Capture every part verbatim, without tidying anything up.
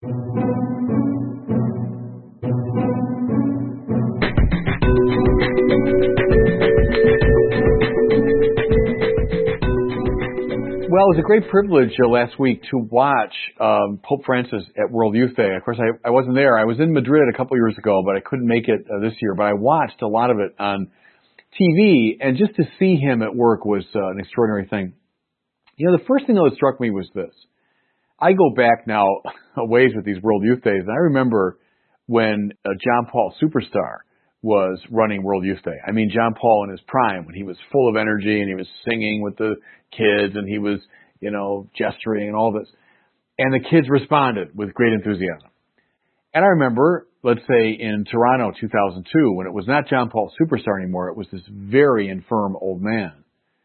Well, it was a great privilege uh, last week to watch um, Pope Francis at World Youth Day. Of course, I, I wasn't there. I was in Madrid a couple years ago, but I couldn't make it uh, this year. But I watched a lot of it on T V, and just to see him at work was uh, an extraordinary thing. You know, the first thing that struck me was this. I go back now a ways with these World Youth Days, and I remember when uh, John Paul Superstar was running World Youth Day. I mean, John Paul in his prime, when he was full of energy and he was singing with the kids and he was, you know, gesturing and all this. And the kids responded with great enthusiasm. And I remember, let's say in Toronto two thousand two, when it was not John Paul Superstar anymore, it was this very infirm old man.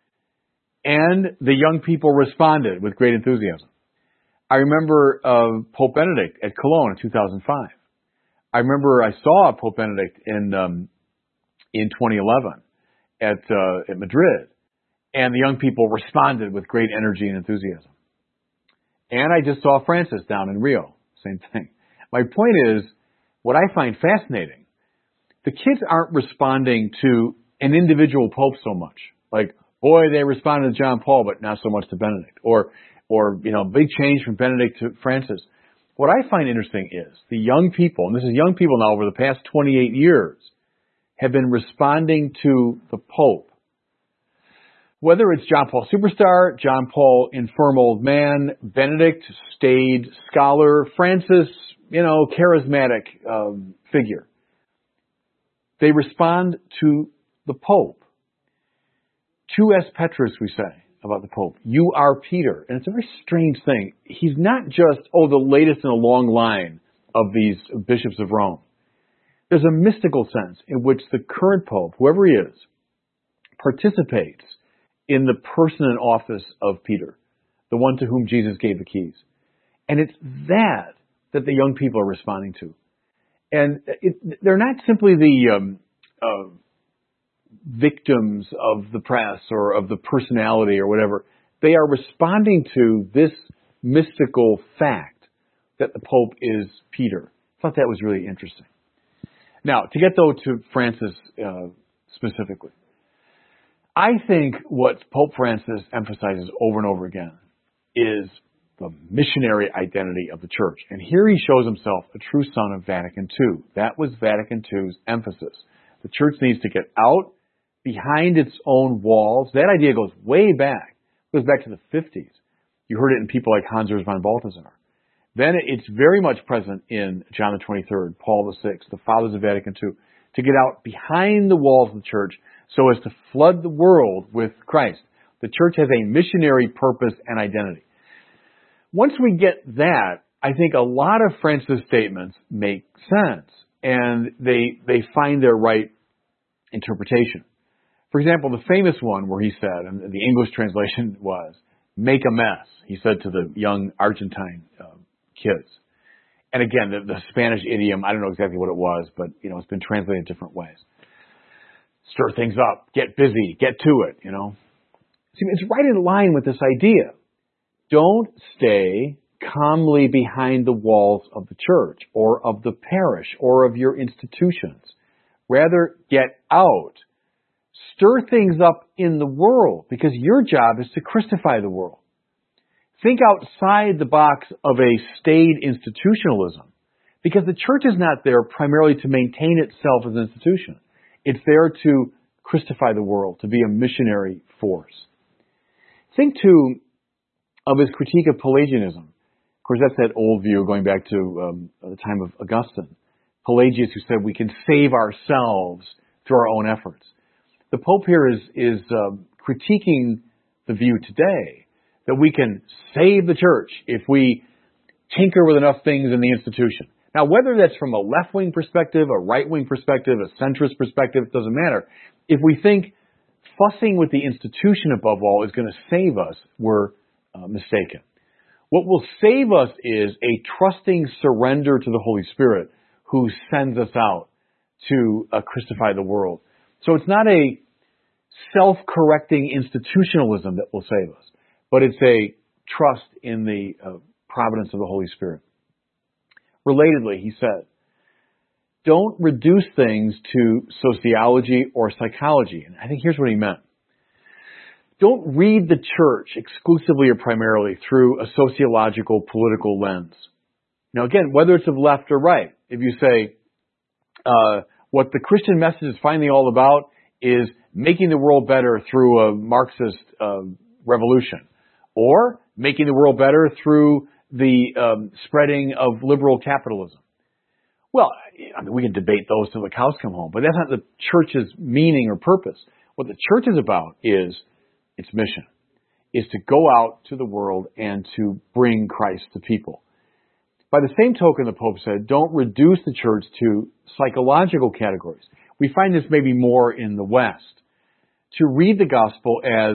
And the young people responded with great enthusiasm. I remember uh, Pope Benedict at Cologne in two thousand five. I remember I saw Pope Benedict in um, in twenty eleven at uh, at Madrid, and the young people responded with great energy and enthusiasm. And I just saw Francis down in Rio, same thing. My point is, what I find fascinating, the kids aren't responding to an individual pope so much. Like, boy, they responded to John Paul, but not so much to Benedict, or or you know, big change from Benedict to Francis. What I find interesting is the young people, and this is young people now over the past twenty-eight years, have been responding to the Pope. Whether it's John Paul Superstar, John Paul infirm old man, Benedict staid scholar, Francis, you know, charismatic um, figure. They respond to the Pope. Tu es Petrus, we say about the Pope. You are Peter. And it's a very strange thing. He's not just, oh, the latest in a long line of these bishops of Rome. There's a mystical sense in which the current Pope, whoever he is, participates in the person and office of Peter, the one to whom Jesus gave the keys. And it's that that the young people are responding to. And it, they're not simply the um, uh, victims of the press or of the personality or whatever. They are responding to this mystical fact that the Pope is Peter. I thought that was really interesting. Now, to get though to Francis uh, specifically, I think what Pope Francis emphasizes over and over again is the missionary identity of the church. And here he shows himself a true son of Vatican two. That was Vatican two's emphasis. The church needs to get out behind its own walls. That idea goes way back. It goes back to the fifties. You heard it in people like Hans Urs von Balthasar. Then it's very much present in John the twenty-third, Paul the sixth, the fathers of Vatican two, to get out behind the walls of the church so as to flood the world with Christ. The church has a missionary purpose and identity. Once we get that, I think a lot of Francis' statements make sense, and they they find their right interpretation. For example, the famous one where he said, and the English translation was, make a mess, he said to the young Argentine uh, kids. And again, the, the Spanish idiom, I don't know exactly what it was, but you know, it's been translated different ways. Stir things up, get busy, get to it, you know. See, it's right in line with this idea. Don't stay calmly behind the walls of the church or of the parish or of your institutions. Rather, get out. Stir things up in the world, because your job is to Christify the world. Think outside the box of a staid institutionalism, because the church is not there primarily to maintain itself as an institution. It's there to Christify the world, to be a missionary force. Think, too, of his critique of Pelagianism. Of course, that's that old view going back to um, the time of Augustine. Pelagius, who said we can save ourselves through our own efforts. The Pope here is, is uh, critiquing the view today that we can save the church if we tinker with enough things in the institution. Now, whether that's from a left-wing perspective, a right-wing perspective, a centrist perspective, it doesn't matter. If we think fussing with the institution above all is going to save us, we're uh, mistaken. What will save us is a trusting surrender to the Holy Spirit who sends us out to uh, Christify the world. So it's not a self-correcting institutionalism that will save us, but it's a trust in the uh, providence of the Holy Spirit. Relatedly, he said, don't reduce things to sociology or psychology. And I think here's what he meant. Don't read the church exclusively or primarily through a sociological, political lens. Now again, whether it's of left or right, if you say, uh, what the Christian message is finally all about is making the world better through a Marxist uh, revolution, or making the world better through the um, spreading of liberal capitalism. Well, I mean, we can debate those till the cows come home, but that's not the church's meaning or purpose. What the church is about is its mission, is to go out to the world and to bring Christ to people. By the same token, the Pope said, don't reduce the church to psychological categories. We find this maybe more in the West. To read the gospel as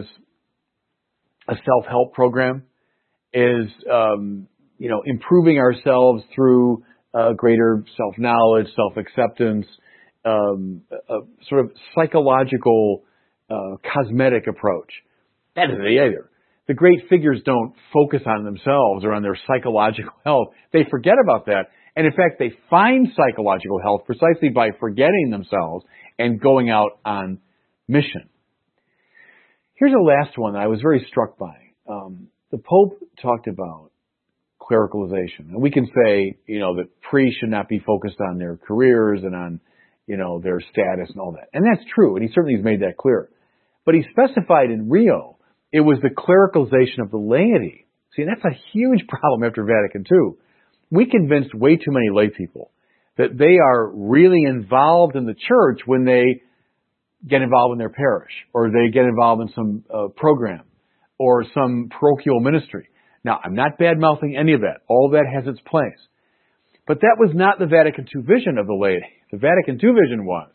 a self-help program, is, um, you know, improving ourselves through uh, greater self-knowledge, self-acceptance, um, a, a sort of psychological, uh, cosmetic approach. That isn't it either. The great figures don't focus on themselves or on their psychological health. They forget about that. And in fact, they find psychological health precisely by forgetting themselves and going out on mission. Here's a last one that I was very struck by. Um, the Pope talked about clericalization. And we can say, you know, that priests should not be focused on their careers and on, you know, their status and all that. And that's true. And he certainly has made that clear. But he specified in Rio, it was the clericalization of the laity. See, and that's a huge problem after Vatican Two. We convinced way too many lay people that they are really involved in the church when they get involved in their parish, or they get involved in some uh, program, or some parochial ministry. Now, I'm not bad-mouthing any of that. All of that has its place. But that was not the Vatican Two vision of the laity. The Vatican Two vision was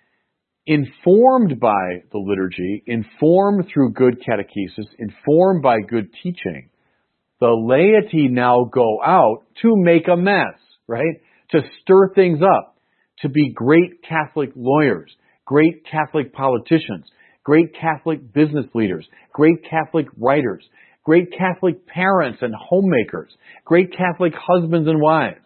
informed by the liturgy, informed through good catechesis, informed by good teaching. The laity now go out to make a mess, right? To stir things up, to be great Catholic lawyers, great Catholic politicians, great Catholic business leaders, great Catholic writers, great Catholic parents and homemakers, great Catholic husbands and wives.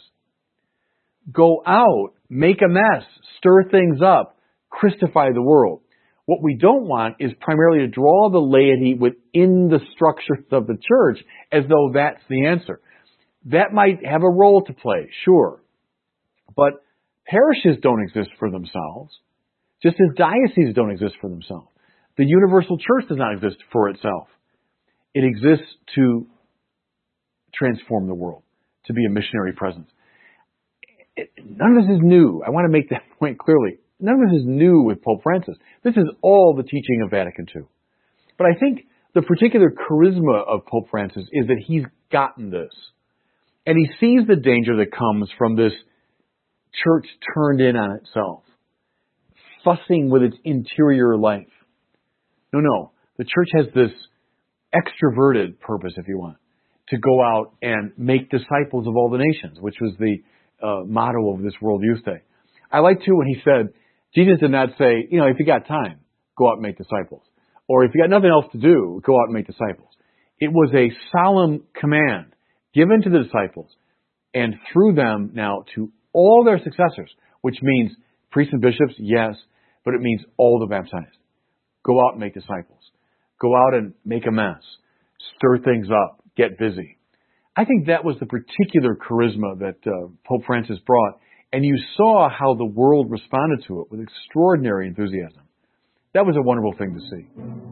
Go out, make a mess, stir things up, Christify the world. What we don't want is primarily to draw the laity within the structures of the church as though that's the answer. That might have a role to play, sure. But parishes don't exist for themselves, just as dioceses don't exist for themselves. The universal church does not exist for itself. It exists to transform the world, to be a missionary presence. It, none of this is new. I want to make that point clearly. None of this is new with Pope Francis. This is all the teaching of Vatican Two. But I think the particular charisma of Pope Francis is that he's gotten this. And he sees the danger that comes from this church turned in on itself, fussing with its interior life. No, no. The church has this extroverted purpose, if you want, to go out and make disciples of all the nations, which was the uh, motto of this World Youth Day. I like too when he said, Jesus did not say, you know, if you got time, go out and make disciples. Or if you got nothing else to do, go out and make disciples. It was a solemn command given to the disciples and through them now to all their successors, which means priests and bishops, yes, but it means all the baptized. Go out and make disciples. Go out and make a mess. Stir things up. Get busy. I think that was the particular charisma that uh, Pope Francis brought. And you saw how the world responded to it with extraordinary enthusiasm. That was a wonderful thing to see.